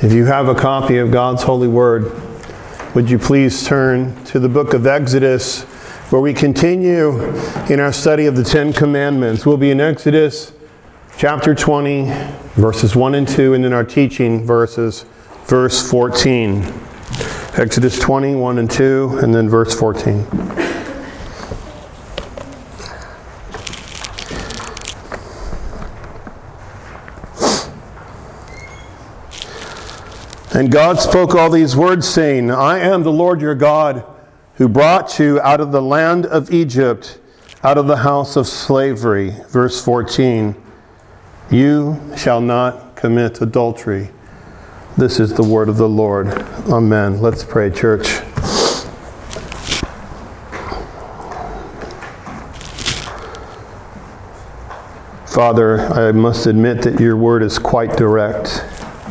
If you have a copy of God's holy word, would you please turn to the book of Exodus, where we continue in our study of the Ten Commandments. We'll be in Exodus chapter 20, verses 1 and 2, and in our teaching verse 14. Exodus 20, 1 and 2, and then verse 14. And God spoke all these words, saying, I am the Lord your God, who brought you out of the land of Egypt, out of the house of slavery. Verse 14, you shall not commit adultery. This is the word of the Lord. Amen. Let's pray, church. Father, I must admit that your word is quite direct,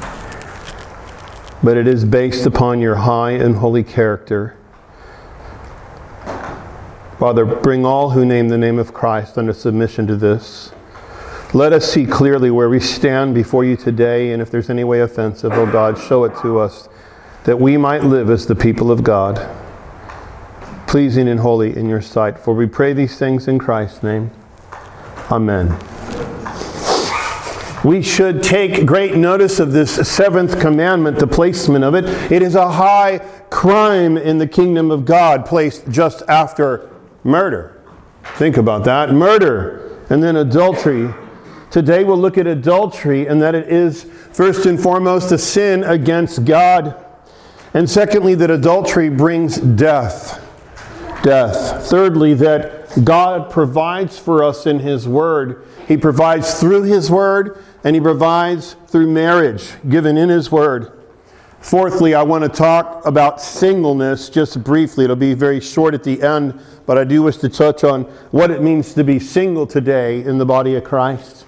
but it is based upon your high and holy character. Father, bring all who name the name of Christ under submission to this. Let us see clearly where we stand before you today, and if there's any way offensive, oh God, show it to us, that we might live as the people of God, pleasing and holy in your sight. For we pray these things in Christ's name. Amen. We should take great notice of this seventh commandment, the placement of it. It is a high crime in the kingdom of God, placed just after murder. Think about that. Murder and then adultery. Today we'll look at adultery, and that it is first and foremost a sin against God. And secondly, that adultery brings death. Death. Thirdly, that God provides for us in His Word. He provides through His Word, and He provides through marriage given in His Word. Fourthly, I want to talk about singleness just briefly. It'll be very short at the end, but I do wish to touch on what it means to be single today in the body of Christ.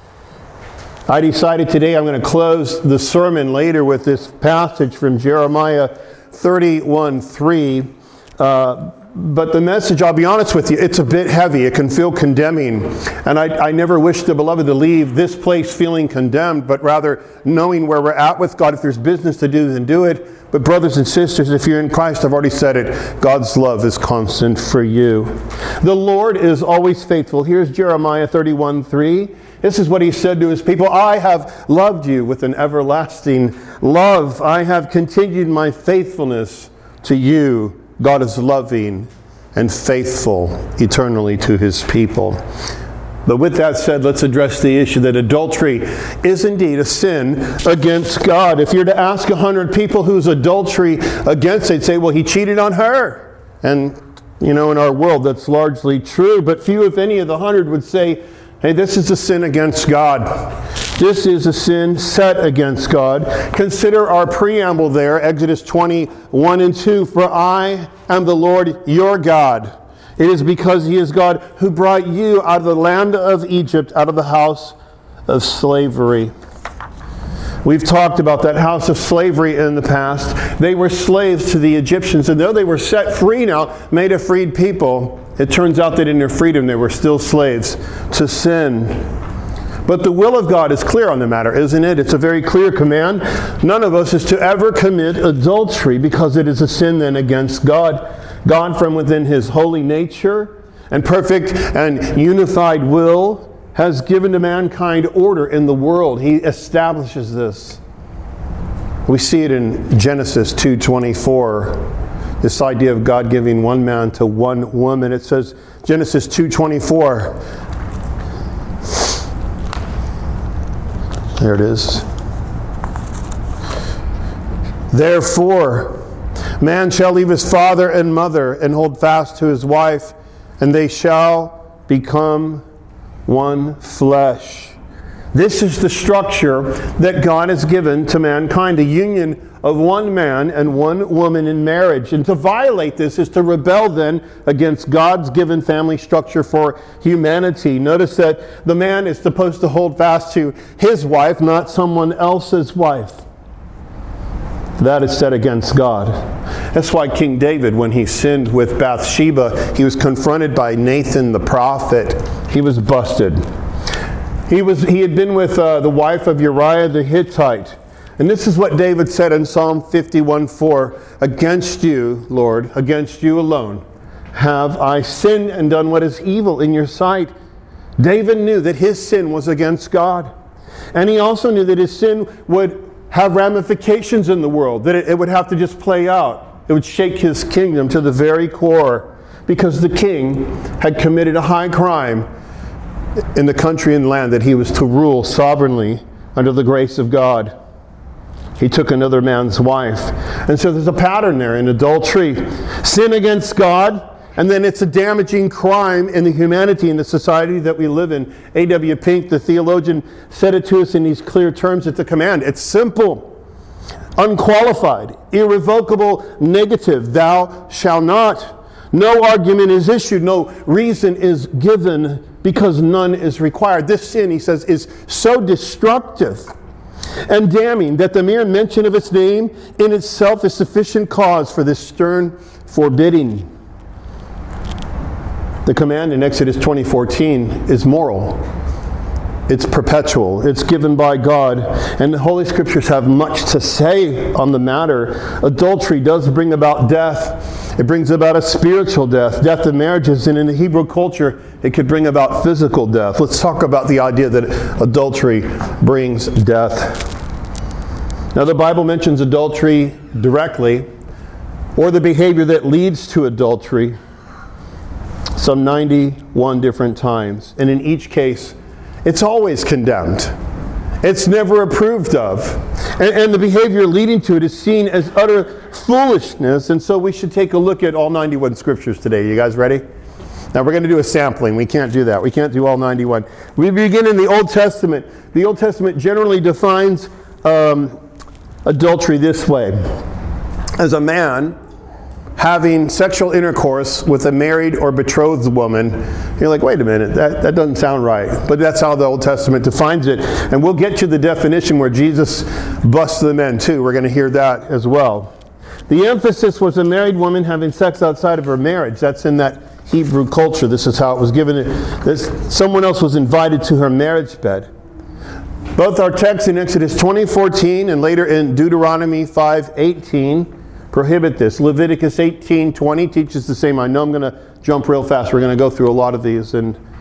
I decided today I'm going to close the sermon later with this passage from Jeremiah 31:3. But the message, I'll be honest with you, it's a bit heavy. It can feel condemning. And I never wish the beloved to leave this place feeling condemned, but rather knowing where we're at with God. If there's business to do, then do it. But brothers and sisters, if you're in Christ, I've already said it, God's love is constant for you. The Lord is always faithful. Here's Jeremiah 31:3. This is what He said to His people. I have loved you with an everlasting love. I have continued my faithfulness to you. God is loving and faithful eternally to His people. But with that said, let's address the issue that adultery is indeed a sin against God. If you're to ask 100 people who's adultery against, they'd say, well, he cheated on her. And, in our world, that's largely true. But few, if any, of the 100 would say, hey, this is a sin against God. This is a sin set against God. Consider our preamble there, Exodus 20, 1 and 2. For I am the Lord your God. It is because He is God who brought you out of the land of Egypt, out of the house of slavery. We've talked about that house of slavery in the past. They were slaves to the Egyptians, and though they were set free now, made a freed people, it turns out that in their freedom they were still slaves to sin. But the will of God is clear on the matter, isn't it? It's a very clear command. None of us is to ever commit adultery, because it is a sin then against God. God, from within His holy nature and perfect and unified will, has given to mankind order in the world. He establishes this. We see it in Genesis 2:24. This idea of God giving one man to one woman. It says, Genesis 2:24. There it is. Therefore, man shall leave his father and mother and hold fast to his wife, and they shall become one flesh. This is the structure that God has given to mankind, a union of one man and one woman in marriage. And to violate this is to rebel then against God's given family structure for humanity. Notice that the man is supposed to hold fast to his wife, not someone else's wife. That is set against God. That's why King David, when he sinned with Bathsheba, he was confronted by Nathan the prophet. He was busted. He had been with the wife of Uriah the Hittite. And this is what David said in Psalm 51:4, against you, Lord, against you alone, have I sinned and done what is evil in your sight. David knew that his sin was against God. And he also knew that his sin would have ramifications in the world, that it would have to just play out. It would shake his kingdom to the very core, because the king had committed a high crime in the country and land that he was to rule sovereignly under the grace of God. He took another man's wife. And so there's a pattern there in adultery. Sin against God, and then it's a damaging crime in the humanity, in the society that we live in. A.W. Pink, the theologian, said it to us in these clear terms. It's a command. It's simple, unqualified, irrevocable, negative. Thou shalt not. No argument is issued. No reason is given, because none is required. This sin, he says, is so destructive and damning that the mere mention of its name in itself is sufficient cause for this stern forbidding. The command in Exodus 20:14 is moral. It's perpetual. It's given by God. And the Holy Scriptures have much to say on the matter. Adultery does bring about death. It brings about a spiritual death, death of marriages, and in the Hebrew culture, it could bring about physical death. Let's talk about the idea that adultery brings death. Now, the Bible mentions adultery directly, or the behavior that leads to adultery, some 91 different times. And in each case, it's always condemned. It's never approved of. And the behavior leading to it is seen as utter foolishness. And so we should take a look at all 91 scriptures today. You guys ready? Now we're going to do a sampling. We can't do that. We can't do all 91. We begin in the Old Testament. The Old Testament generally defines adultery this way: as a man having sexual intercourse with a married or betrothed woman. You're like, wait a minute, that doesn't sound right. But that's how the Old Testament defines it. And we'll get to the definition where Jesus busts them in too. We're going to hear that as well. The emphasis was a married woman having sex outside of her marriage. That's in that Hebrew culture. This is how it was given. Someone else was invited to her marriage bed. Both our texts in Exodus 20:14 and later in Deuteronomy 5:18 prohibit this. Leviticus 18:20 teaches the same. I know I'm going to jump real fast. We're going to go through a lot of these.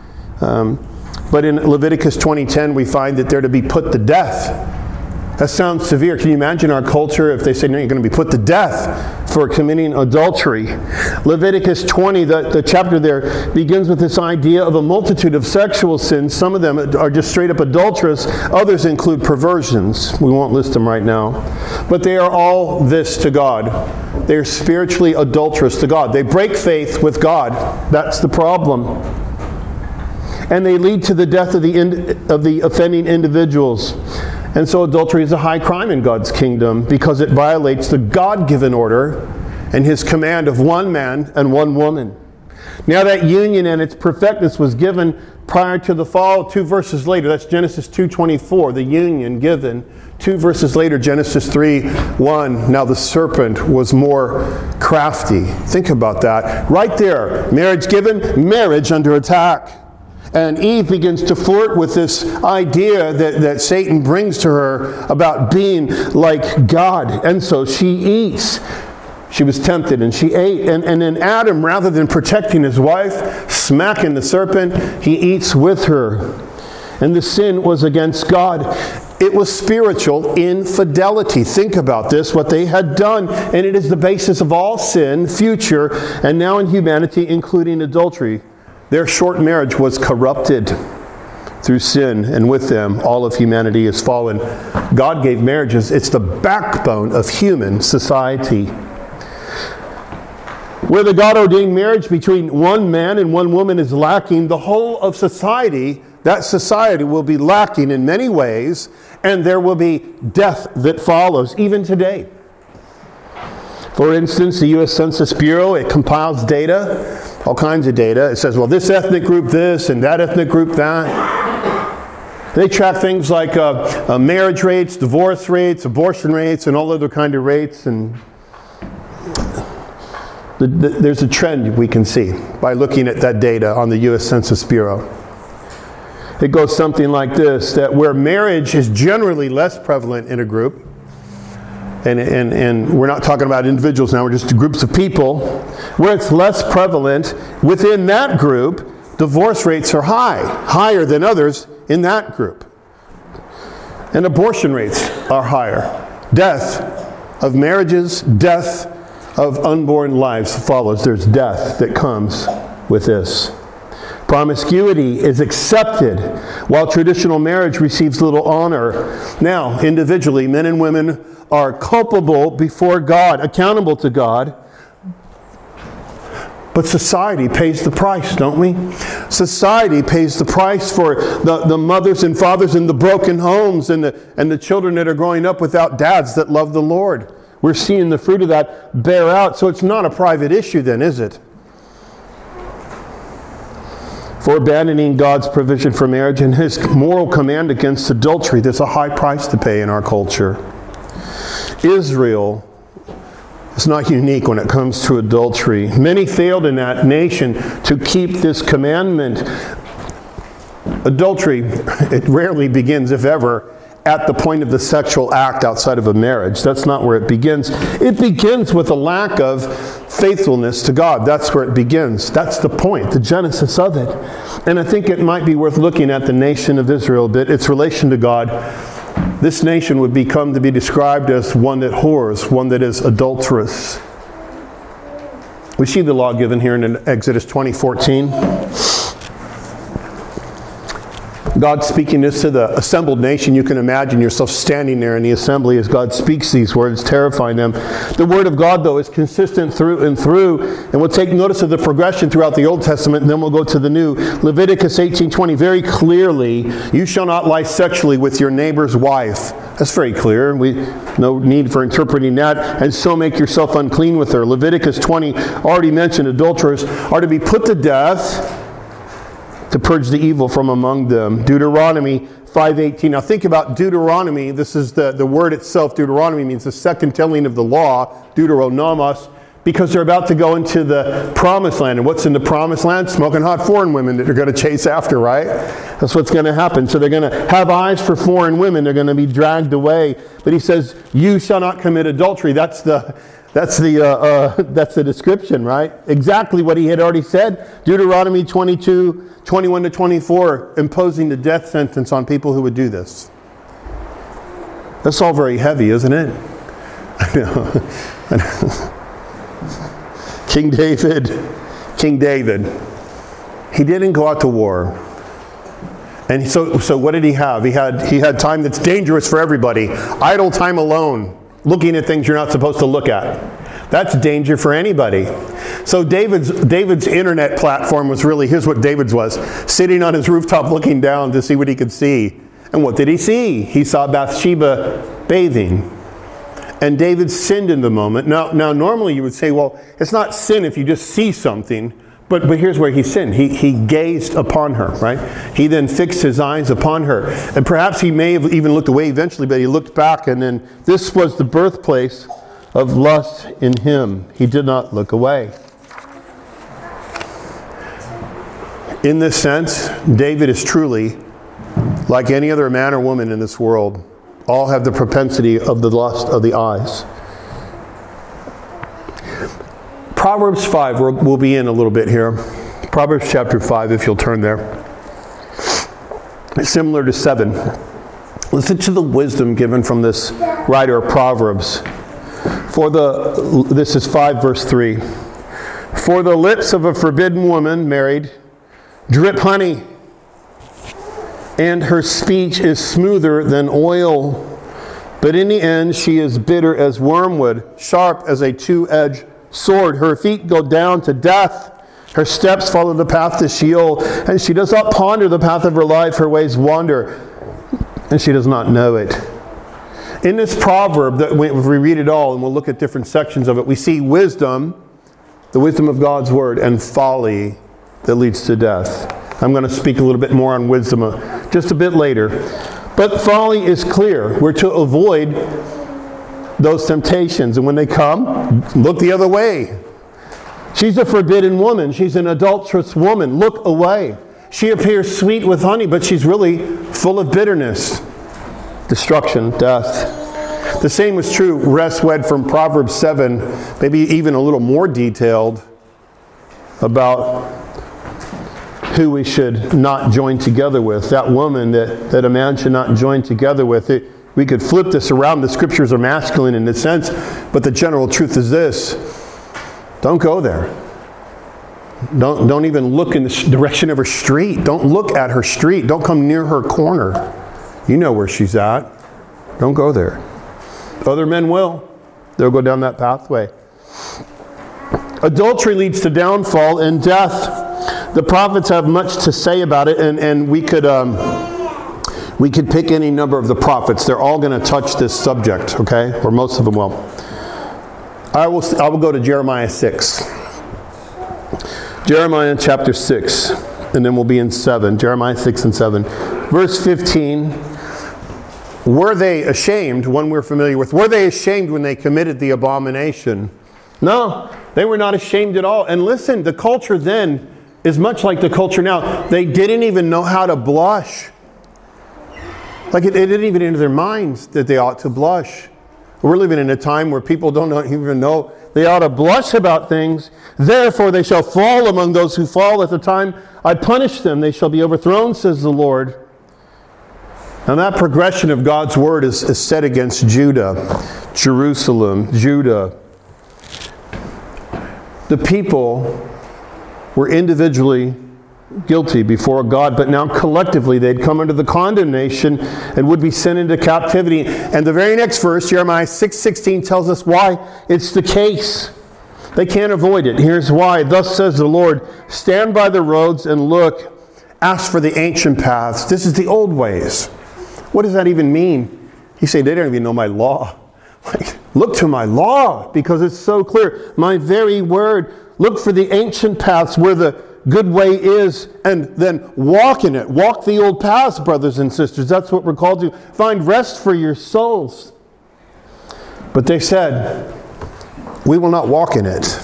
But in Leviticus 20:10, we find that they're to be put to death. That sounds severe. Can you imagine our culture if they say, no, you're going to be put to death for committing adultery? Leviticus 20, the chapter there, begins with this idea of a multitude of sexual sins. Some of them are just straight up adulterous. Others include perversions. We won't list them right now. But they are all this to God. They are spiritually adulterous to God. They break faith with God. That's the problem. And they lead to the death of the offending individuals. And so adultery is a high crime in God's kingdom because it violates the God-given order and His command of one man and one woman. Now that union and its perfectness was given prior to the fall. 2 verses later, that's Genesis 2:24, the union given. 2 verses later, Genesis 3:1, now the serpent was more crafty. Think about that. Right there, marriage given, marriage under attack. And Eve begins to flirt with this idea that Satan brings to her about being like God. And so she eats. She was tempted and she ate. And then Adam, rather than protecting his wife, smacking the serpent, he eats with her. And the sin was against God. It was spiritual infidelity. Think about this, what they had done. And it is the basis of all sin, future, and now in humanity, including adultery. Their short marriage was corrupted through sin, and with them, all of humanity is fallen. God gave marriages. It's the backbone of human society. Where the God-ordained marriage between one man and one woman is lacking, the whole of society, that society will be lacking in many ways, and there will be death that follows, even today. For instance, the U.S. Census Bureau, it compiles data, all kinds of data. It says, well, this ethnic group this and that ethnic group that. They track things like marriage rates, divorce rates, abortion rates, and all other kind of rates. And there's a trend we can see by looking at that data on the U.S. Census Bureau. It goes something like this, that where marriage is generally less prevalent in a group, and we're not talking about individuals now, we're just groups of people, where it's less prevalent, within that group, divorce rates are higher than others in that group. And abortion rates are higher. Death of marriages, death of unborn lives follows. There's death that comes with this. Promiscuity is accepted, while traditional marriage receives little honor. Now, individually, men and women are culpable before God, accountable to God. But society pays the price, don't we? Society pays the price for the mothers and fathers in the broken homes and the children that are growing up without dads that love the Lord. We're seeing the fruit of that bear out. So it's not a private issue then, is it? For abandoning God's provision for marriage and His moral command against adultery, there's a high price to pay in our culture. Israel is not unique when it comes to adultery. Many failed in that nation to keep this commandment. Adultery, it rarely begins, if ever, at the point of the sexual act outside of a marriage. That's not where it begins. It begins with a lack of faithfulness to God. That's where it begins. That's the point, the genesis of it. And I think it might be worth looking at the nation of Israel a bit, its relation to God. This nation would become to be described as one that whores, one that is adulterous. We see the law given here in Exodus 20:14. God speaking this to the assembled nation. You can imagine yourself standing there in the assembly as God speaks these words, terrifying them. The Word of God, though, is consistent through and through. And we'll take notice of the progression throughout the Old Testament, and then we'll go to the New. Leviticus 18:20, very clearly, you shall not lie sexually with your neighbor's wife. That's very clear. No need for interpreting that. And so make yourself unclean with her. Leviticus 20, already mentioned, adulterers are to be put to death to purge the evil from among them. Deuteronomy 5:18. Now think about Deuteronomy. This is the word itself. Deuteronomy means the second telling of the law, Deuteronomos, because they're about to go into the promised land. And what's in the promised land? Smoking hot foreign women that they're going to chase after, right? That's what's going to happen. So they're going to have eyes for foreign women. They're going to be dragged away. But he says, you shall not commit adultery. That's the description, right? Exactly what he had already said. Deuteronomy 22:21-24, imposing the death sentence on people who would do this. That's all very heavy, isn't it? I know. King David, he didn't go out to war. And so what did he have? He had time that's dangerous for everybody. Idle time alone. Looking at things you're not supposed to look at. That's danger for anybody. So David's internet platform was really, here's what David's was. Sitting on his rooftop looking down to see what he could see. And what did he see? He saw Bathsheba bathing. And David sinned in the moment. Now normally you would say, well, it's not sin if you just see something. But here's where he sinned. He gazed upon her, right? He then fixed his eyes upon her. And perhaps he may have even looked away eventually, but he looked back, and then this was the birthplace of lust in him. He did not look away. In this sense, David is truly like any other man or woman in this world. All have the propensity of the lust of the eyes. Proverbs 5, we'll be in a little bit here. Proverbs chapter 5, if you'll turn there. It's similar to 7. Listen to the wisdom given from this writer of Proverbs. This is 5 verse 3. For the lips of a forbidden woman married drip honey, and her speech is smoother than oil. But in the end she is bitter as wormwood, sharp as a two-edged sword. Her feet go down to death. Her steps follow the path to Sheol. And she does not ponder the path of her life. Her ways wander, and she does not know it. In this proverb, that we read it all, and we'll look at different sections of it, we see wisdom, the wisdom of God's word, and folly that leads to death. I'm going to speak a little bit more on wisdom just a bit later. But folly is clear. We're to avoid those temptations, and when they come, look the other way. She's a forbidden woman. She's an adulterous woman. Look away. She appears sweet with honey, but she's really full of bitterness, destruction, death. The same was true, Russ read from Proverbs 7, maybe even a little more detailed, about who we should not join together with. That woman that a man should not join together with. We could flip this around. The scriptures are masculine in a sense, but the general truth is this. Don't go there. Don't even look in the direction of her street. Don't look at her street. Don't come near her corner. You know where she's at. Don't go there. Other men will. They'll go down that pathway. Adultery leads to downfall and death. The prophets have much to say about it, and we could pick any number of the prophets. They're all going to touch this subject, okay? Or most of them will. I will go to Jeremiah 6. Jeremiah chapter 6, and then we'll be in 7. Jeremiah 6 and 7. Verse 15. Were they ashamed, one we're familiar with, were they ashamed when they committed the abomination? No, they were not ashamed at all. And listen, the culture then is much like the culture now. They didn't even know how to blush. Like it didn't even enter their minds that they ought to blush. We're living in a time where people don't even know they ought to blush about things. Therefore they shall fall among those who fall. At the time I punish them, they shall be overthrown, says the Lord. And that progression of God's word is set against Judah, Jerusalem, Judah. The people were individually guilty before God, but now collectively they'd come under the condemnation and would be sent into captivity. And the very next verse, Jeremiah 6:16, tells us why it's the case. They can't avoid it. Here's why. Thus says the Lord, stand by the roads and look, ask for the ancient paths. This is the old ways. What does that even mean? He said, they don't even know my law. Like, look to my law because it's so clear. My very word. Look for the ancient paths where the good way is, and then walk in it. Walk the old paths, brothers and sisters. That's what we're called to. Find rest for your souls. But they said, we will not walk in it.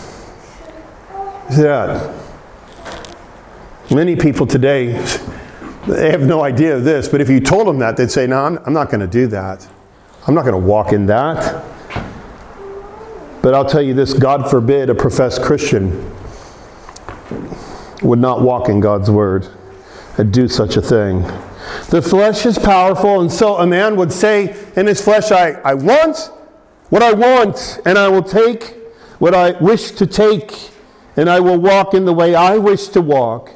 Yeah. Many people today, they have no idea of this, but if you told them that, they'd say, no, I'm not going to do that. I'm not going to walk in that. But I'll tell you this, God forbid a professed Christian would not walk in God's word and do such a thing. The flesh is powerful, and so a man would say in his flesh, I want what I want, and I will take what I wish to take, and I will walk in the way I wish to walk.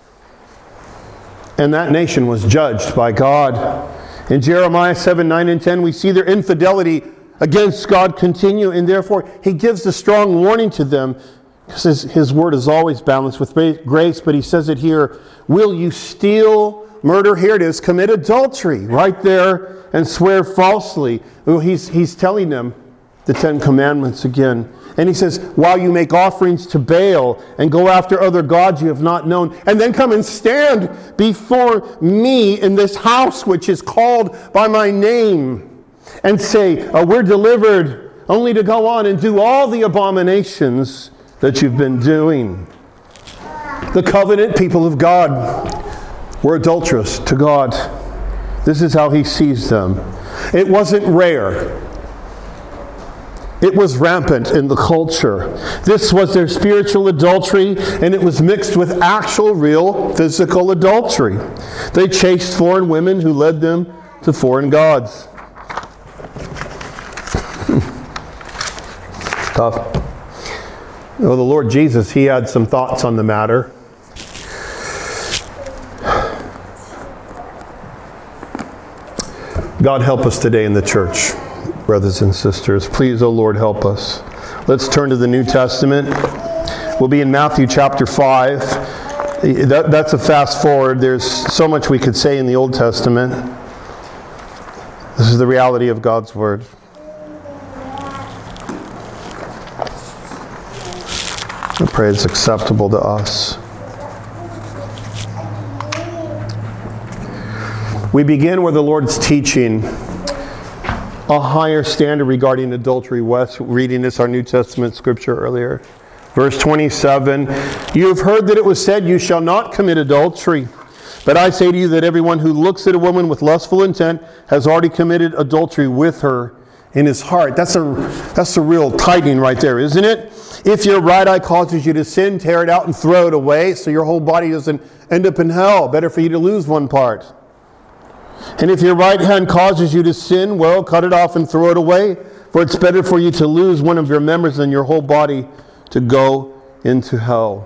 And that nation was judged by God. In Jeremiah 7, 9, and 10, we see their infidelity against God continue, and therefore he gives a strong warning to them, because his word is always balanced with grace, but he says it here, will you steal, murder, here it is, commit adultery, right there, and swear falsely. Well, he's telling them the Ten Commandments again. And he says, while you make offerings to Baal and go after other gods you have not known, and then come and stand before me in this house which is called by my name, and say, we're delivered, only to go on and do all the abominations that you've been doing. The covenant people of God were adulterous to God. This is how he sees them. It wasn't rare. It was rampant in the culture. This was their spiritual adultery, and it was mixed with actual, real, physical adultery. They chased foreign women who led them to foreign gods. Tough. Well, the Lord Jesus, he had some thoughts on the matter. God help us today in the church, brothers and sisters. Please, oh Lord, help us. Let's turn to the New Testament. We'll be in Matthew chapter 5. That's a fast forward. There's so much we could say in the Old Testament. This is the reality of God's Word. I pray it's acceptable to us. We begin where the Lord's teaching a higher standard regarding adultery. Wes, reading this, our New Testament scripture earlier. Verse 27, you have heard that it was said, you shall not commit adultery. But I say to you that everyone who looks at a woman with lustful intent has already committed adultery with her in his heart. That's a real tightening right there, isn't it? If your right eye causes you to sin, tear it out and throw it away so your whole body doesn't end up in hell. Better for you to lose one part. And if your right hand causes you to sin, well, cut it off and throw it away. For it's better for you to lose one of your members than your whole body to go into hell.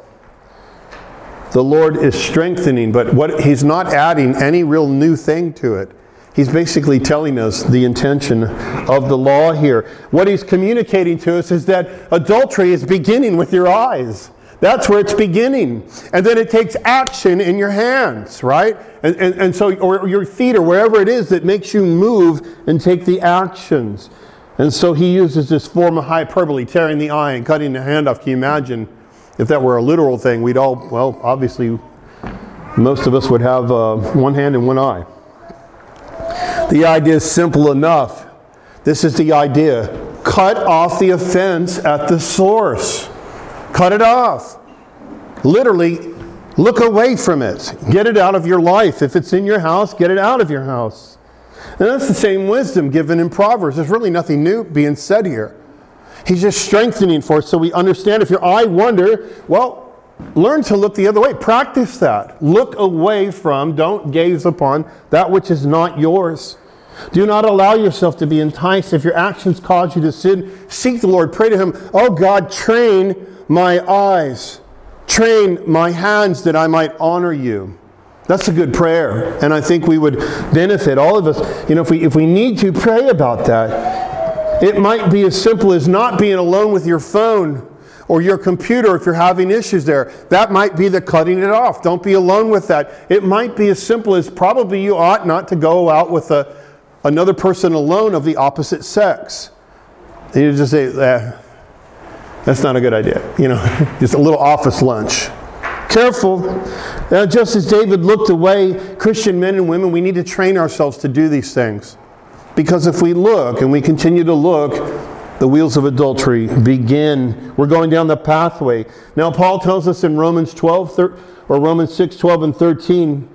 The Lord is strengthening, but He's not adding any real new thing to it. He's basically telling us the intention of the law here. What He's communicating to us is that adultery is beginning with your eyes. That's where it's beginning. And then it takes action in your hands, right? And so, or your feet, or wherever it is that makes you move and take the actions. And so He uses this form of hyperbole, tearing the eye and cutting the hand off. Can you imagine if that were a literal thing? We'd all, well, obviously, most of us would have one hand and one eye. The idea is simple enough. This is the idea. Cut off the offense at the source. Cut it off. Literally, look away from it. Get it out of your life. If it's in your house, get it out of your house. And that's the same wisdom given in Proverbs. There's really nothing new being said here. He's just strengthening for us so we understand. If your eye wander, well, learn to look the other way. Practice that. Look away from, don't gaze upon that which is not yours. Do not allow yourself to be enticed. If your actions cause you to sin, seek the Lord. Pray to Him. Oh God, train my eyes. Train my hands that I might honor you. That's a good prayer. And I think we would benefit, all of us, if we need to pray about that. It might be as simple as not being alone with your phone or your computer if you're having issues there. That might be the cutting it off. Don't be alone with that. It might be as simple as probably you ought not to go out with another person alone of the opposite sex. And you just say, that's not a good idea. Just a little office lunch. Careful. Just as David looked away, Christian men and women, we need to train ourselves to do these things. Because if we look and we continue to look, the wheels of adultery begin. We're going down the pathway. Now, Paul tells us in Romans 6, 12, and 13,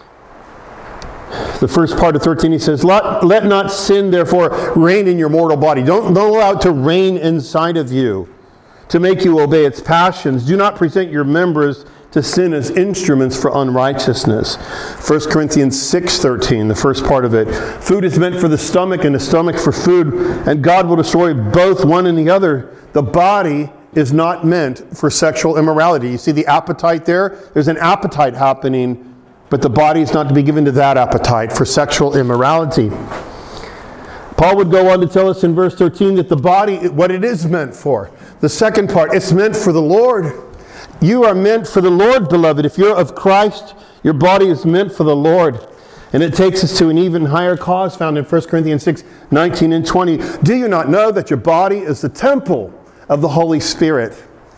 the first part of 13, he says, let not sin, therefore, reign in your mortal body. Don't allow it to reign inside of you, to make you obey its passions. Do not present your members to sin as instruments for unrighteousness. 1 Corinthians 6:13, the first part of it. Food is meant for the stomach and the stomach for food, and God will destroy both one and the other. The body is not meant for sexual immorality. You see the appetite there? There's an appetite happening, but the body is not to be given to that appetite for sexual immorality. Paul would go on to tell us in verse 13 that the body, what it is meant for. The second part, it's meant for the Lord. You are meant for the Lord, beloved. If you're of Christ, your body is meant for the Lord. And it takes us to an even higher cause found in 1 Corinthians 6, 19 and 20. Do you not know that your body is the temple of the Holy Spirit,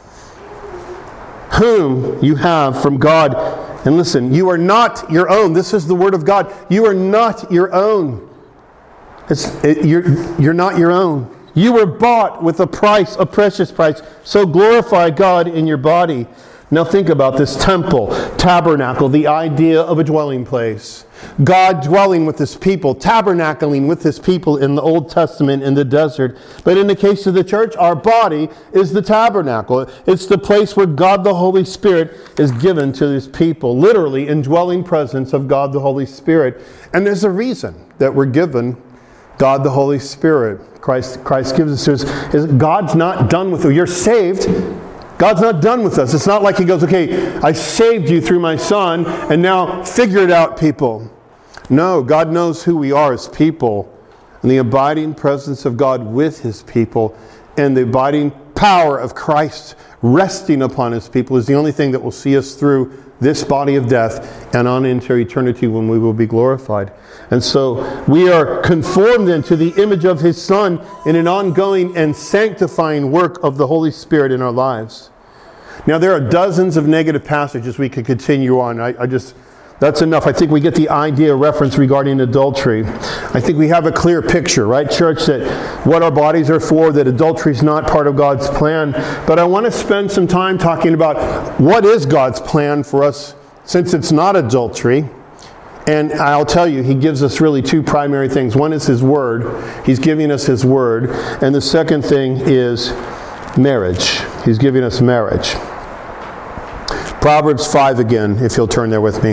whom you have from God? And listen, you are not your own. This is the word of God. You are not your own. You're not your own. You were bought with a price, a precious price. So glorify God in your body. Now think about this temple, tabernacle, the idea of a dwelling place. God dwelling with His people, tabernacling with His people in the Old Testament in the desert. But in the case of the church, our body is the tabernacle. It's the place where God the Holy Spirit is given to His people. Literally, indwelling presence of God the Holy Spirit. And there's a reason that we're given God the Holy Spirit. Christ gives us is God's not done with you. You're saved. God's not done with us. It's not like He goes, okay, I saved you through my Son, and now figure it out, people. No, God knows who we are as people. And the abiding presence of God with His people and the abiding power of Christ resting upon His people is the only thing that will see us through this body of death and on into eternity when we will be glorified. And so we are conformed then to the image of His Son in an ongoing and sanctifying work of the Holy Spirit in our lives. Now there are dozens of negative passages we could continue on. That's enough. I think we get the idea, reference regarding adultery. I think we have a clear picture, right, church, that what our bodies are for, that adultery is not part of God's plan. But I want to spend some time talking about what is God's plan for us, since it's not adultery, And I'll tell you, he gives us really two primary things. One is his word. He's giving us his word. And the second thing is marriage. He's giving us marriage. Proverbs 5 again, if you'll turn there with me.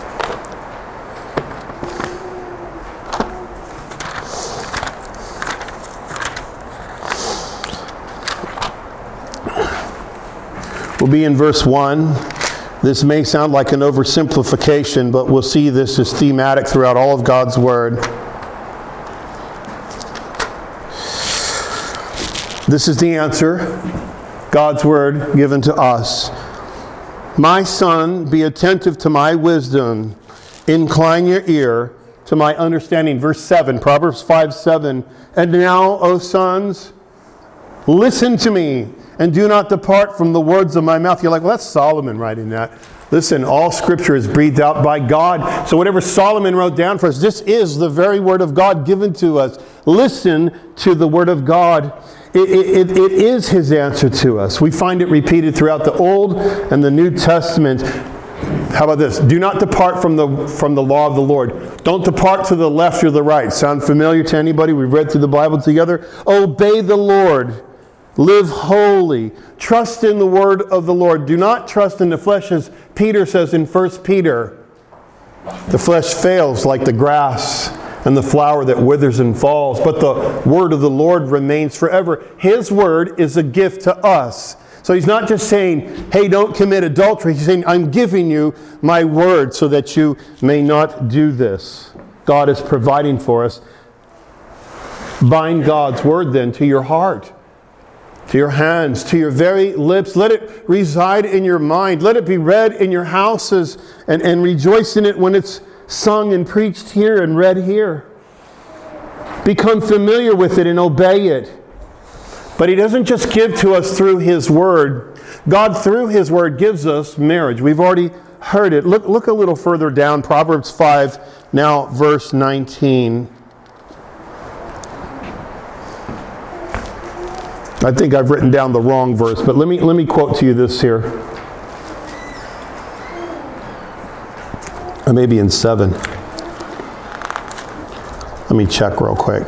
We'll be in verse 1. This may sound like an oversimplification, but we'll see this is thematic throughout all of God's Word. This is the answer, God's Word given to us. My son, be attentive to my wisdom. Incline your ear to my understanding. Verse 7, Proverbs 5:7. And now, O sons, listen to me, and do not depart from the words of my mouth. You're like, well, that's Solomon writing that. Listen, all Scripture is breathed out by God. So whatever Solomon wrote down for us, this is the very Word of God given to us. Listen to the Word of God. It is His answer to us. We find it repeated throughout the Old and the New Testament. How about this? Do not depart from the law of the Lord. Don't depart to the left or the right. Sound familiar to anybody? We've read through the Bible together. Obey the Lord. Live holy. Trust in the word of the Lord. Do not trust in the flesh, as Peter says in 1 Peter. The flesh fails like the grass and the flower that withers and falls, but the word of the Lord remains forever. His word is a gift to us. So he's not just saying, hey, don't commit adultery. He's saying, I'm giving you my word so that you may not do this. God is providing for us. Bind God's word then to your heart, to your hands, to your very lips. Let it reside in your mind. Let it be read in your houses and rejoice in it when it's sung and preached here and read here. Become familiar with it and obey it. But He doesn't just give to us through His Word. God, through His Word, gives us marriage. We've already heard it. Look a little further down, Proverbs 5, now verse 19. I think I've written down the wrong verse, but let me quote to you this here. Or maybe in 7. Let me check real quick.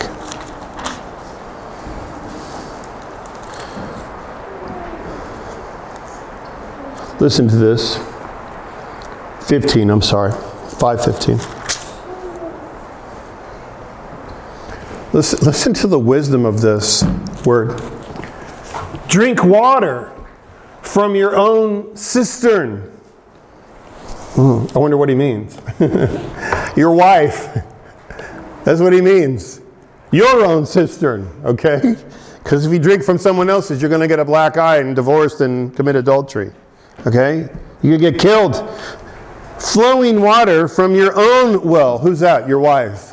Listen to this. 15, I'm sorry. 5:15. Listen to the wisdom of this word. Drink water from your own cistern. I wonder what he means. Your wife. That's what he means. Your own cistern, okay? Because if you drink from someone else's, you're going to get a black eye and divorced and commit adultery. Okay? You get killed. Flowing water from your own well. Who's that? Your wife.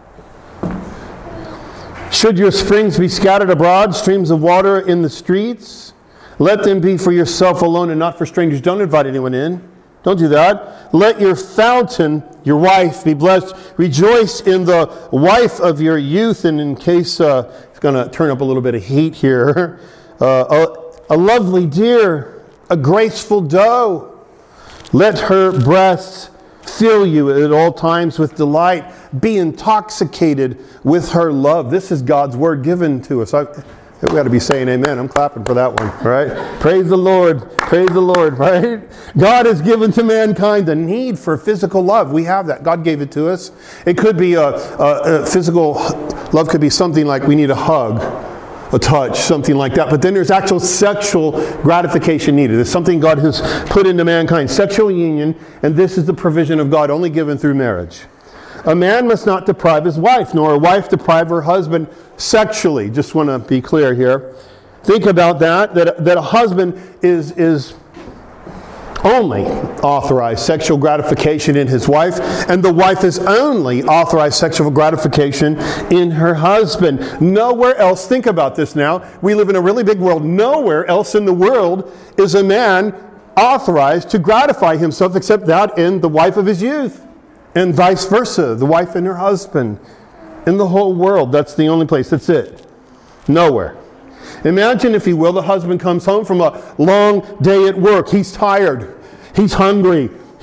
Should your springs be scattered abroad, streams of water in the streets? Let them be for yourself alone and not for strangers. Don't invite anyone in. Don't do that. Let your fountain, your wife, be blessed. Rejoice in the wife of your youth. And in case it's going to turn up a little bit of heat here, a lovely deer, a graceful doe. Let her breasts fill you at all times with delight. Be intoxicated with her love. This is God's word given to us. We got to be saying amen. I'm clapping for that one, right? Praise the Lord. Praise the Lord, right? God has given to mankind the need for physical love. We have that. God gave it to us. It could be a physical love could be something like we need a hug, a touch, something like that. But then there's actual sexual gratification needed. It's something God has put into mankind. Sexual union, and this is the provision of God only given through marriage. A man must not deprive his wife, nor a wife deprive her husband sexually. Just want to be clear here. Think about that a husband is only authorized sexual gratification in his wife, and the wife is only authorized sexual gratification in her husband. Nowhere else, think about this now, we live in a really big world, nowhere else in the world is a man authorized to gratify himself except that in the wife of his youth. And vice versa, the wife and her husband. In the whole world, that's the only place. That's it. Nowhere. Imagine, if you will, the husband comes home from a long day at work. He's tired. He's hungry.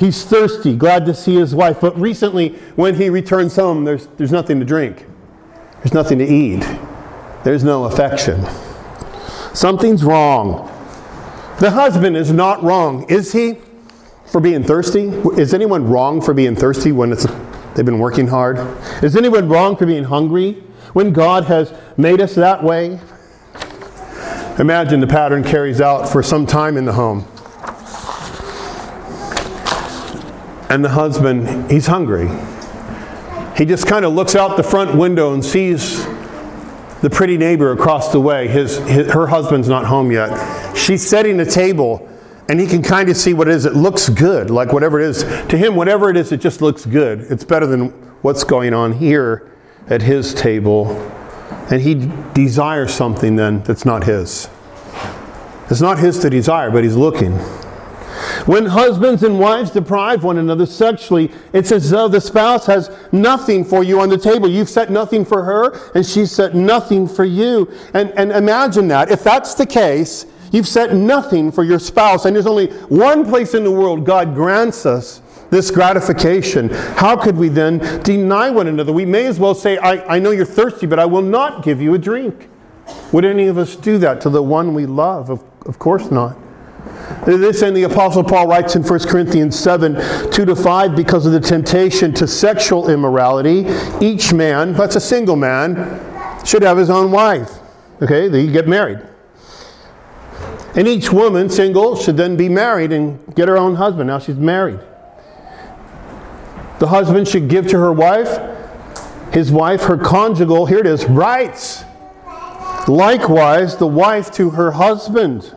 He's thirsty, glad to see his wife. But recently, when he returns home, there's nothing to drink. There's nothing to eat. There's no affection. Something's wrong. The husband is not wrong, is he, for being thirsty? Is anyone wrong for being thirsty when they've been working hard? Is anyone wrong for being hungry when God has made us that way? Imagine the pattern carries out for some time in the home. And the husband, he's hungry. He just kind of looks out the front window and sees the pretty neighbor across the way. Her husband's not home yet. She's setting the table, and he can kind of see what it is. It looks good, like whatever it is. To him, whatever it is, it just looks good. It's better than what's going on here at his table. And he desires something then that's not his. It's not his to desire, but he's looking. When husbands and wives deprive one another sexually, it's as though the spouse has nothing for you on the table. You've set nothing for her, and she's set nothing for you. And imagine that. If that's the case, you've set nothing for your spouse, and there's only one place in the world God grants us this gratification. How could we then deny one another? We may as well say, I know you're thirsty, but I will not give you a drink. Would any of us do that to the one we love? Of course not. This, and the Apostle Paul writes in 1 Corinthians 7, 2-5, because of the temptation to sexual immorality, each man, that's a single man, should have his own wife. Okay, they get married. And each woman, single, should then be married and get her own husband. Now she's married. The husband should give to his wife, her conjugal, here it is, rights. Likewise, the wife to her husband.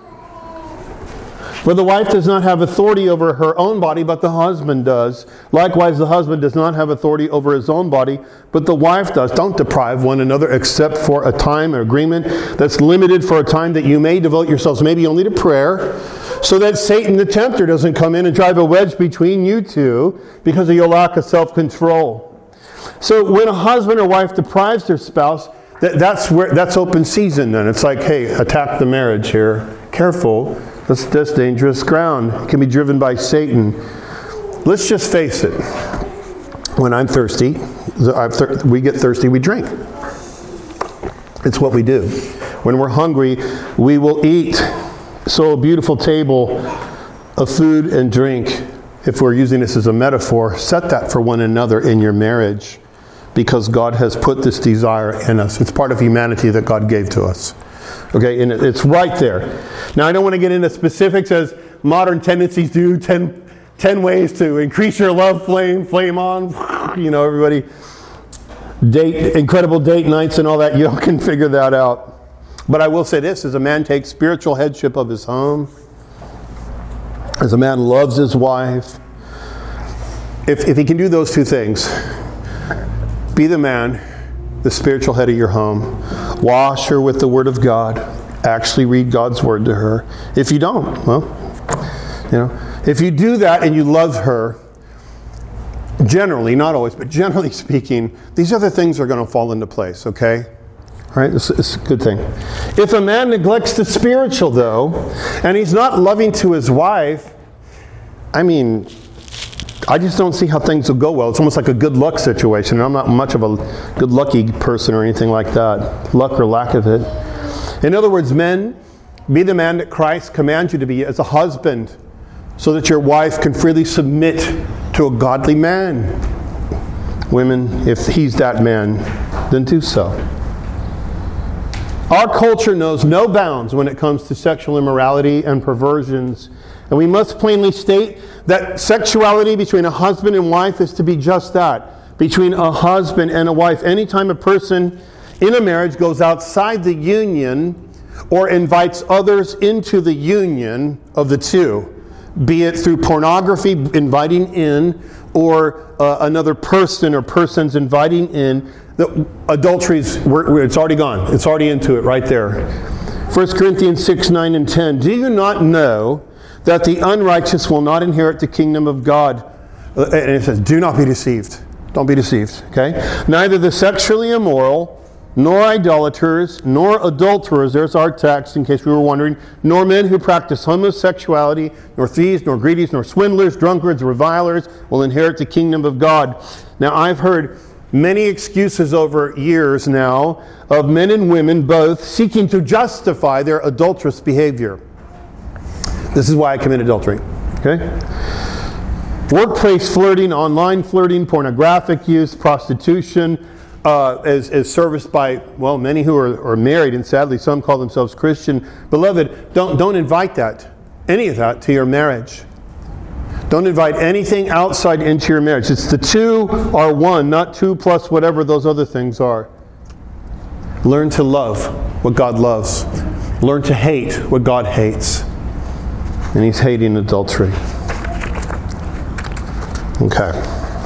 For the wife does not have authority over her own body, but the husband does. Likewise, the husband does not have authority over his own body, but the wife does. Don't deprive one another except for a time, an agreement that's limited for a time that you may devote yourselves maybe only to prayer, so that Satan the tempter doesn't come in and drive a wedge between you two because of your lack of self-control. So when a husband or wife deprives their spouse, that's open season then. It's like, hey, attack the marriage here. Careful. That's dangerous ground. It can be driven by Satan. Let's just face it. When I'm thirsty, we get thirsty, we drink. It's what we do. When we're hungry, we will eat. So a beautiful table of food and drink, if we're using this as a metaphor, set that for one another in your marriage, because God has put this desire in us. It's part of humanity that God gave to us. Okay, and it's right there. Now, I don't want to get into specifics as modern tendencies do, 10 ways to increase your love flame on. You know, everybody, incredible date nights and all that. You can figure that out. But I will say this, as a man takes spiritual headship of his home, as a man loves his wife, if he can do those two things, be the man, the spiritual head of your home, wash her with the Word of God, actually read God's Word to her. If you don't, well, you know, if you do that and you love her, generally, not always, but generally speaking, these other things are going to fall into place, okay? All right, it's a good thing. If a man neglects the spiritual, though, and he's not loving to his wife, I mean, I just don't see how things will go well. It's almost like a good luck situation. I'm not much of a good lucky person or anything like that. Luck or lack of it. In other words, men, be the man that Christ commands you to be as a husband, so that your wife can freely submit to a godly man. Women, if he's that man, then do so. Our culture knows no bounds when it comes to sexual immorality and perversions. And we must plainly state that sexuality between a husband and wife is to be just that. Between a husband and a wife. Anytime a person in a marriage goes outside the union or invites others into the union of the two, be it through pornography, inviting in, or another person or persons inviting in, the adulteries, it's already gone. It's already into it right there. 1 Corinthians 6, 9, and 10. Do you not know that the unrighteous will not inherit the kingdom of God? And it says, do not be deceived. Don't be deceived, okay? Neither the sexually immoral, nor idolaters, nor adulterers, there's our text in case we were wondering, nor men who practice homosexuality, nor thieves, nor greedies, nor swindlers, drunkards, revilers will inherit the kingdom of God. Now, I've heard many excuses over years now of men and women both seeking to justify their adulterous behavior. This is why I commit adultery. Okay? Workplace flirting, online flirting, pornographic use, prostitution, is serviced by, well, many who are married, and sadly some call themselves Christian. Beloved, don't invite any of that to your marriage. Don't invite anything outside into your marriage. It's the two are one, not two plus whatever those other things are. Learn to love what God loves. Learn to hate what God hates. And He's hating adultery. Okay.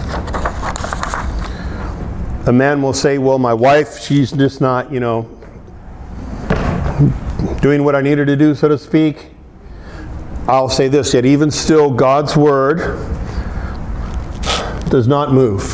A man will say, well, my wife, she's just not, doing what I need her to do, so to speak. I'll say this, yet even still, God's Word does not move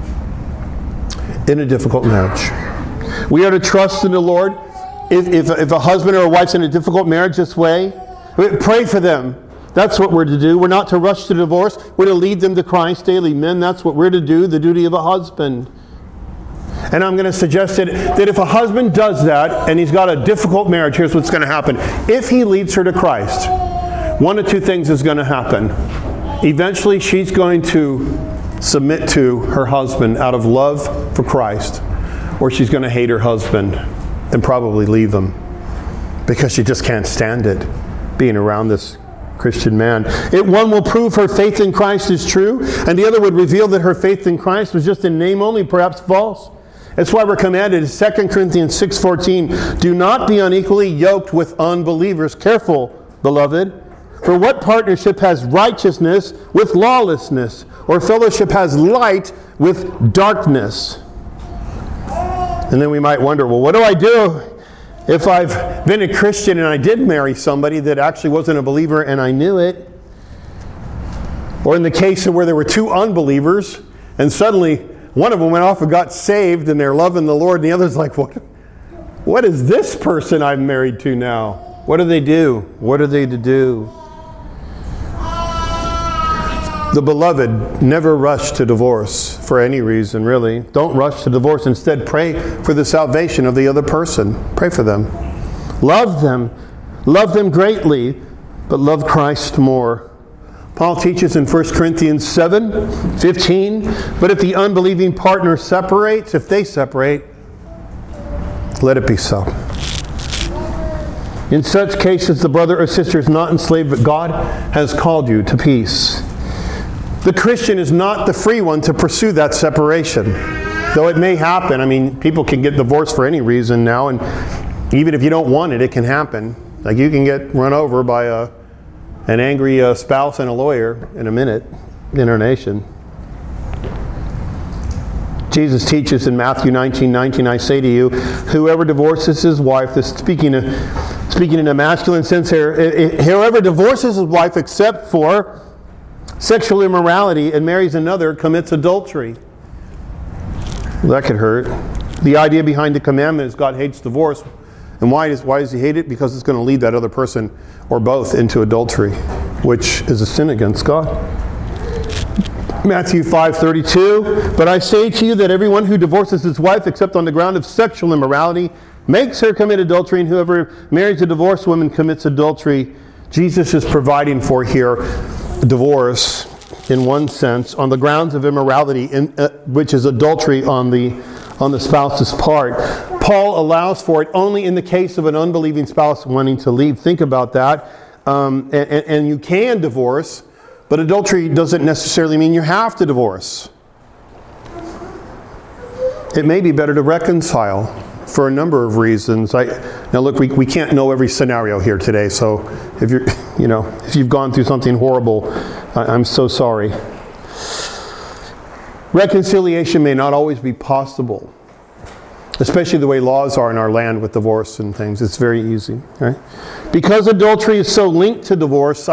in a difficult marriage. We are to trust in the Lord. If a husband or a wife's in a difficult marriage this way, pray for them. That's what we're to do. We're not to rush to divorce. We're to lead them to Christ daily. Men, that's what we're to do, the duty of a husband. And I'm going to suggest that if a husband does that and he's got a difficult marriage, here's what's going to happen. If he leads her to Christ, one of two things is going to happen. Eventually, she's going to submit to her husband out of love for Christ, or she's going to hate her husband and probably leave him because she just can't stand it, being around this Christian man. One will prove her faith in Christ is true, and the other would reveal that her faith in Christ was just in name only, perhaps false. That's why we're commanded in 2 Corinthians 6:14, do not be unequally yoked with unbelievers. Careful, beloved. For what partnership has righteousness with lawlessness? Or fellowship has light with darkness? And then we might wonder, well, what do I do if I've been a Christian and I did marry somebody that actually wasn't a believer and I knew it? Or in the case of where there were two unbelievers and suddenly one of them went off and got saved and they're loving the Lord and the other's like, what is this person I'm married to now? What do they do? What are they to do? The beloved, never rush to divorce for any reason, really. Don't rush to divorce. Instead, pray for the salvation of the other person. Pray for them. Love them. Love them greatly, but love Christ more. Paul teaches in 1 Corinthians 7:15, but if the unbelieving partner separates, if they separate, let it be so. In such cases, the brother or sister is not enslaved, but God has called you to peace. The Christian is not the free one to pursue that separation. Though it may happen. I mean, people can get divorced for any reason now, and even if you don't want it, it can happen. Like you can get run over by an angry spouse and a lawyer in a minute in our nation. Jesus teaches in Matthew 19:19, I say to you, whoever divorces his wife, this speaking in a masculine sense here, whoever divorces his wife except for sexual immorality and marries another commits adultery. Well, that could hurt. The idea behind the commandment is God hates divorce. And why does he hate it? Because it's going to lead that other person or both into adultery, which is a sin against God. Matthew 5:32, but I say to you that everyone who divorces his wife except on the ground of sexual immorality makes her commit adultery, and whoever marries a divorced woman commits adultery. Jesus is providing for here divorce in one sense on the grounds of immorality, which is adultery on the spouse's part. Paul allows for it only in the case of an unbelieving spouse wanting to leave. Think about that. And you can divorce, but adultery doesn't necessarily mean you have to divorce. It may be better to reconcile for a number of reasons. Now look, we can't know every scenario here today, so if you've gone through something horrible, I'm so sorry. Reconciliation may not always be possible, especially the way laws are in our land with divorce and things. It's very easy, right? Because adultery is so linked to divorce, I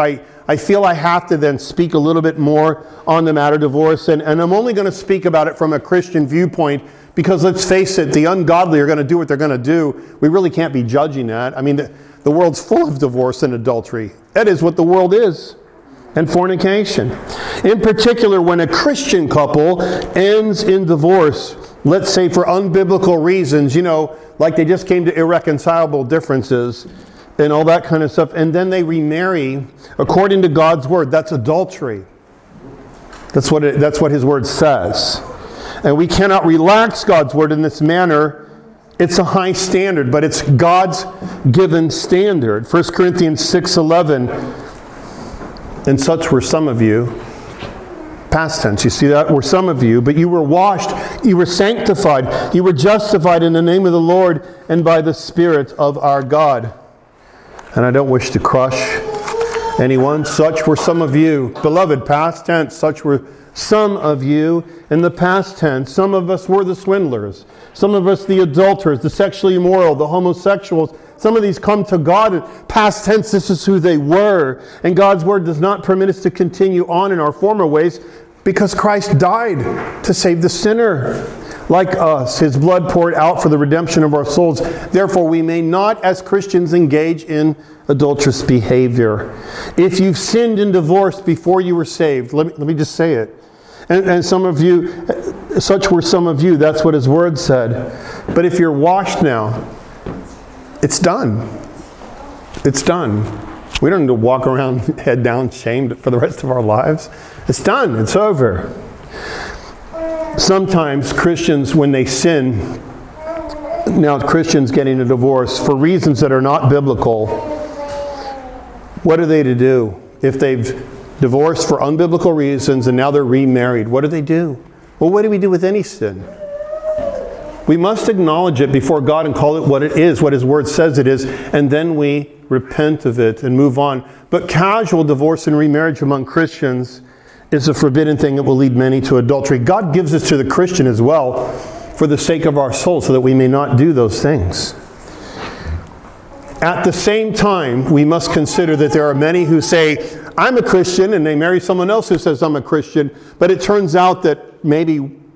I feel I have to then speak a little bit more on the matter of divorce. And I'm only going to speak about it from a Christian viewpoint because, let's face it, the ungodly are going to do what they're going to do. We really can't be judging that. I mean, the world's full of divorce and adultery. That is what the world is. And fornication. In particular, when a Christian couple ends in divorce, let's say for unbiblical reasons, like they just came to irreconcilable differences and all that kind of stuff, and then they remarry according to God's word, that's adultery. That's what His word says. And we cannot relax God's word in this manner. It's a high standard, but it's God's given standard. 1 Corinthians 6:11, and such were some of you. Past tense, you see that? Were some of you, but you were washed, you were sanctified, you were justified in the name of the Lord and by the Spirit of our God. And I don't wish to crush anyone. Such were some of you. Beloved, past tense, such were some of you. In the past tense, some of us were the swindlers. Some of us the adulterers, the sexually immoral, the homosexuals. Some of these come to God in past tense. This is who they were. And God's word does not permit us to continue on in our former ways because Christ died to save the sinner like us. His blood poured out for the redemption of our souls. Therefore, we may not as Christians engage in adulterous behavior. If you've sinned in divorce before you were saved, let me just say it. And some of you, such were some of you. That's what His word said. But if you're washed now, it's done. It's done. We don't need to walk around head down shamed for the rest of our lives. It's done. It's over. Sometimes Christians, when they sin, now Christians getting a divorce for reasons that are not biblical, what are they to do? If they've divorced for unbiblical reasons and now they're remarried, what do they do? Well, what do we do with any sin? We must acknowledge it before God and call it what it is, what His word says it is, and then we repent of it and move on. But casual divorce and remarriage among Christians is a forbidden thing that will lead many to adultery. God gives this to the Christian as well for the sake of our soul so that we may not do those things. At the same time, we must consider that there are many who say, I'm a Christian, and they marry someone else who says I'm a Christian, but it turns out that maybe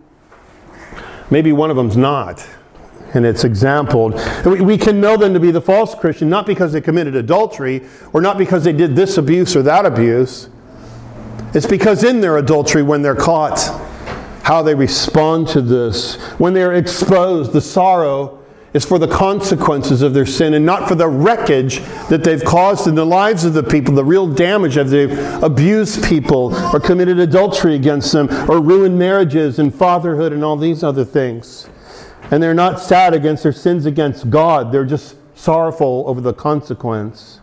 one of them's not. And it's exampled. We can know them to be the false Christian, not because they committed adultery, or not because they did this abuse or that abuse. It's because in their adultery, when they're caught, how they respond to this. When they're exposed, the sorrow is for the consequences of their sin and not for the wreckage that they've caused in the lives of the people, the real damage of they've abused people or committed adultery against them or ruined marriages and fatherhood and all these other things. And they're not sad against their sins against God. They're just sorrowful over the consequence.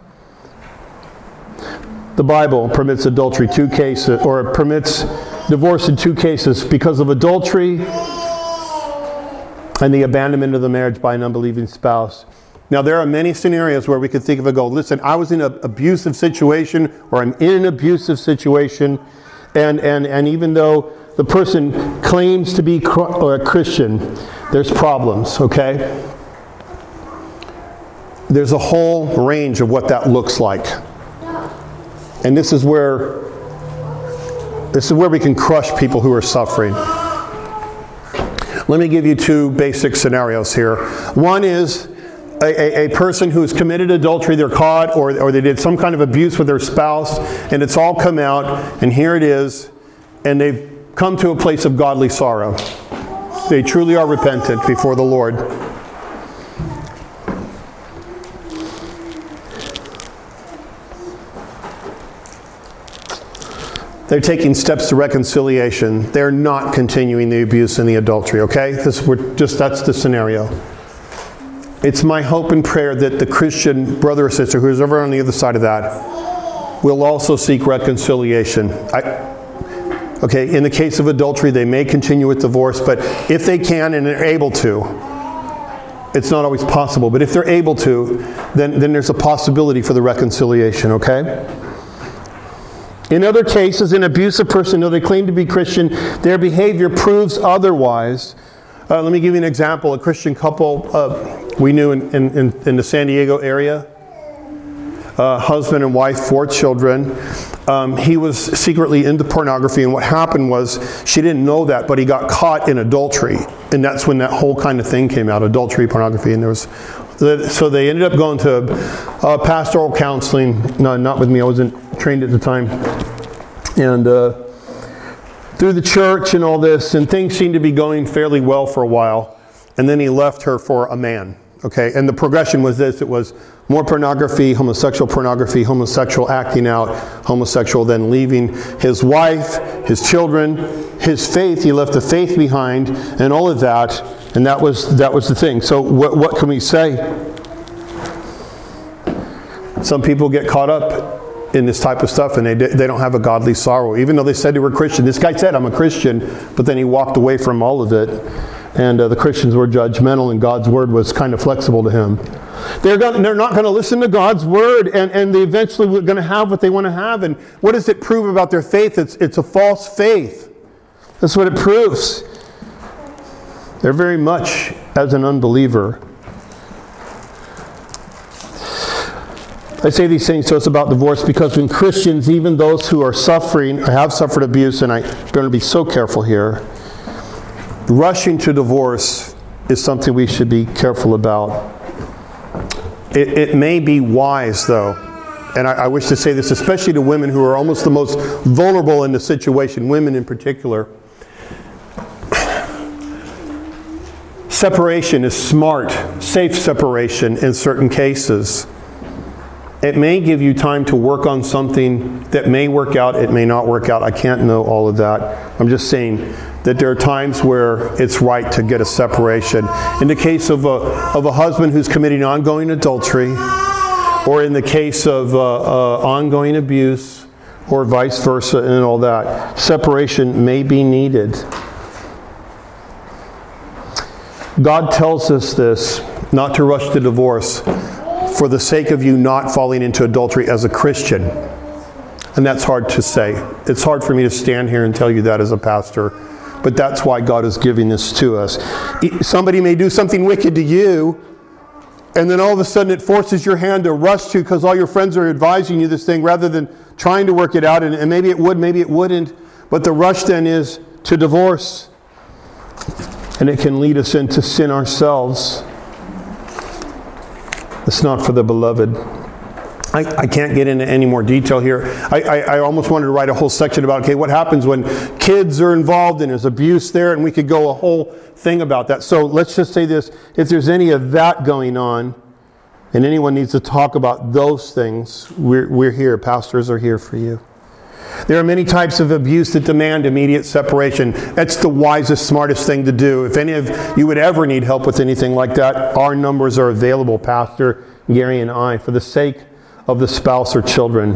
The Bible permits adultery two cases, or permits divorce in two cases, because of adultery and the abandonment of the marriage by an unbelieving spouse. Now, there are many scenarios where we could think of a goal. Listen, I was in an abusive situation, or I'm in an abusive situation, and even though the person claims to be a Christian, there's problems, okay? There's a whole range of what that looks like. And this is where we can crush people who are suffering. Let me give you two basic scenarios here. One is a person who's committed adultery, they're caught, or they did some kind of abuse with their spouse, and it's all come out, and here it is, and they've come to a place of godly sorrow. They truly are repentant before the Lord. They're taking steps to reconciliation. They're not continuing the abuse and the adultery, okay? That's the scenario. It's my hope and prayer that the Christian brother or sister who's over on the other side of that will also seek reconciliation. Okay, in the case of adultery, they may continue with divorce, but if they can and are able to, it's not always possible, but if they're able to, then there's a possibility for the reconciliation, okay? In other cases, an abusive person, though they claim to be Christian, their behavior proves otherwise. Let me give you an example. A Christian couple we knew in the San Diego area. husband and wife, 4 children. He was secretly into pornography, and what happened was, she didn't know that, but he got caught in adultery. And that's when that whole kind of thing came out, adultery, pornography. And so they ended up going to pastoral counseling. No, not with me. I wasn't trained at the time. And through the church and all this, and things seemed to be going fairly well for a while. And then he left her for a man. Okay, and the progression was this. It was more pornography, homosexual acting out, homosexual, then leaving his wife, his children, his faith. He left the faith behind and all of that. And that was the thing. So what can we say? Some people get caught up in this type of stuff, and they don't have a godly sorrow. Even though they said they were Christian. This guy said, I'm a Christian, but then he walked away from all of it. And the Christians were judgmental, and God's word was kind of flexible to him. They're not going to listen to God's word, and they eventually were going to have what they want to have. And what does it prove about their faith? It's a false faith. That's what it proves. They're very much as an unbeliever. I say these things to us about divorce because when Christians, even those who are suffering or have suffered abuse, and I'm going to be so careful here, rushing to divorce is something we should be careful about. It may be wise, though, and I wish to say this especially to women who are almost the most vulnerable in the situation, women in particular. Separation is smart, safe separation in certain cases. It may give you time to work on something that may work out, it may not work out. I can't know all of that. I'm just saying that there are times where it's right to get a separation. In the case of a husband who's committing ongoing adultery, or in the case of ongoing abuse, or vice versa and all that, separation may be needed. God tells us this, not to rush to divorce, for the sake of you not falling into adultery as a Christian. And that's hard to say. It's hard for me to stand here and tell you that as a pastor. But that's why God is giving this to us. Somebody may do something wicked to you, and then all of a sudden it forces your hand to rush to, because all your friends are advising you this thing, rather than trying to work it out. And maybe it would, maybe it wouldn't. But the rush then is to divorce. And it can lead us into sin ourselves. It's not for the beloved. I can't get into any more detail here. I almost wanted to write a whole section about, okay, what happens when kids are involved and there's abuse there, and we could go a whole thing about that. So let's just say this. If there's any of that going on, and anyone needs to talk about those things, we're here. Pastors are here for you. There are many types of abuse that demand immediate separation. That's the wisest, smartest thing to do. If any of you would ever need help with anything like that, our numbers are available, Pastor Gary and I, for the sake of the spouse or children.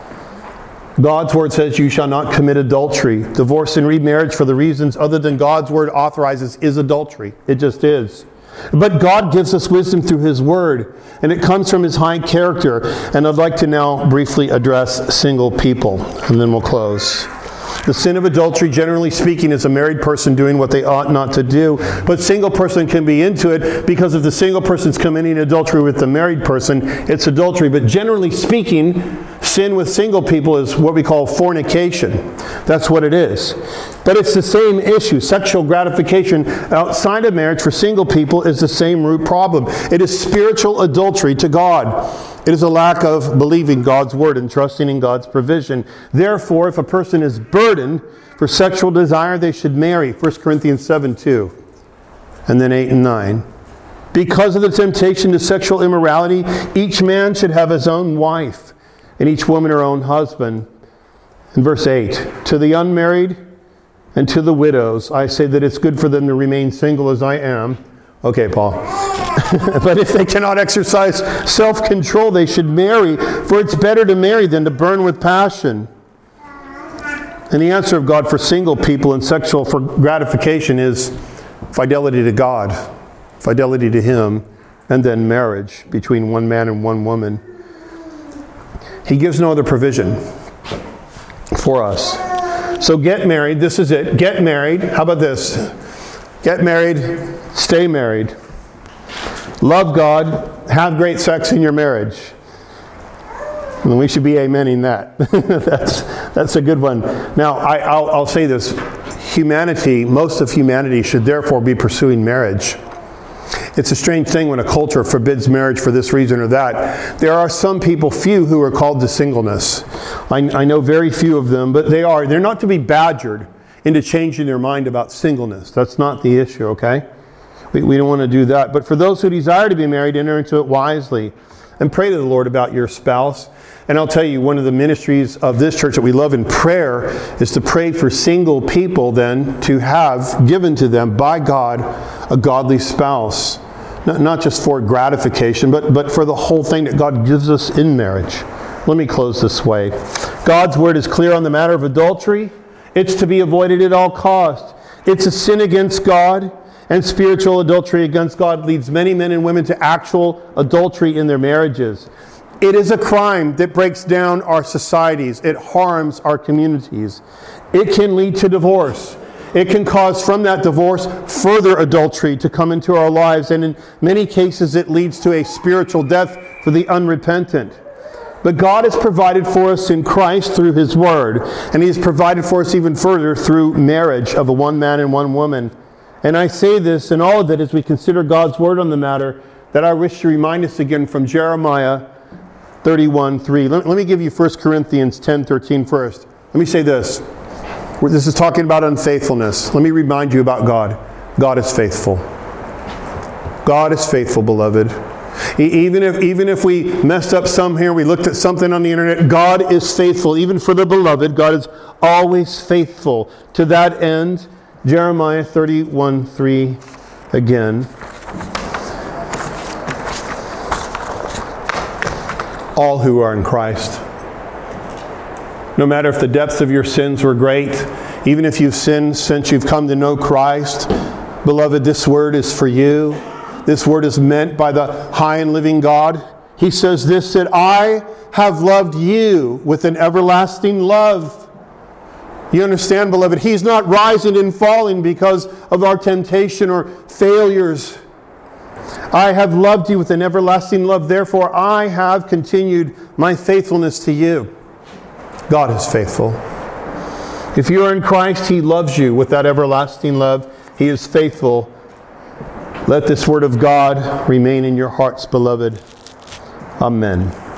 God's word says you shall not commit adultery. Divorce and remarriage for the reasons other than God's word authorizes is adultery. It just is. But God gives us wisdom through His Word, and it comes from His high character. And I'd like to now briefly address single people, and then we'll close. The sin of adultery, generally speaking, is a married person doing what they ought not to do. But single person can be into it, because if the single person's committing adultery with the married person, it's adultery. But generally speaking, sin with single people is what we call fornication. That's what it is. But it's the same issue. Sexual gratification outside of marriage for single people is the same root problem. It is spiritual adultery to God. It is a lack of believing God's word and trusting in God's provision. Therefore, if a person is burdened for sexual desire, they should marry. 1 Corinthians 7:2. And then 8 and 9. Because of the temptation to sexual immorality, each man should have his own wife, and each woman her own husband. In verse 8, to the unmarried and to the widows, I say that it's good for them to remain single as I am. Okay, Paul. But if they cannot exercise self-control, they should marry, for it's better to marry than to burn with passion. And the answer of God for single people and sexual for gratification is fidelity to God, fidelity to Him, and then marriage between one man and one woman. He gives no other provision for us. So get married. This is it. Get married. How about this? Get married. Stay married. Love God. Have great sex in your marriage. And we should be amening that. That's a good one. Now, I'll say this. Humanity, most of humanity should therefore be pursuing marriage. It's a strange thing when a culture forbids marriage for this reason or that. There are some people, few, who are called to singleness. I know very few of them, but they're not to be badgered into changing their mind about singleness. That's not the issue, okay? We don't want to do that. But for those who desire to be married, enter into it wisely and pray to the Lord about your spouse. And I'll tell you, one of the ministries of this church that we love in prayer is to pray for single people then to have given to them by God a godly spouse. Not just for gratification, but for the whole thing that God gives us in marriage. Let me close this way. God's word is clear on the matter of adultery. It's to be avoided at all costs. It's a sin against God, and spiritual adultery against God leads many men and women to actual adultery in their marriages. It is a crime that breaks down our societies. It harms our communities. It can lead to divorce. It can cause from that divorce further adultery to come into our lives. And in many cases it leads to a spiritual death for the unrepentant. But God has provided for us in Christ through His Word. And He has provided for us even further through marriage of a one man and one woman. And I say this in all of it as we consider God's Word on the matter, that I wish to remind us again from Jeremiah 31:3. Let me give you 1 Corinthians 10:13 first. Let me say this. This is talking about unfaithfulness. Let me remind you about God. God is faithful. God is faithful, beloved. Even if we messed up some here, we looked at something on the internet, God is faithful. Even for the beloved, God is always faithful. To that end, Jeremiah 31:3 again. All who are in Christ. No matter if the depths of your sins were great, even if you've sinned since you've come to know Christ, beloved, this word is for you. This word is meant by the high and living God. He says this, that I have loved you with an everlasting love. You understand, beloved? He's not rising and falling because of our temptation or failures. I have loved you with an everlasting love. Therefore, I have continued my faithfulness to you. God is faithful. If you are in Christ, He loves you with that everlasting love. He is faithful. Let this word of God remain in your hearts, beloved. Amen.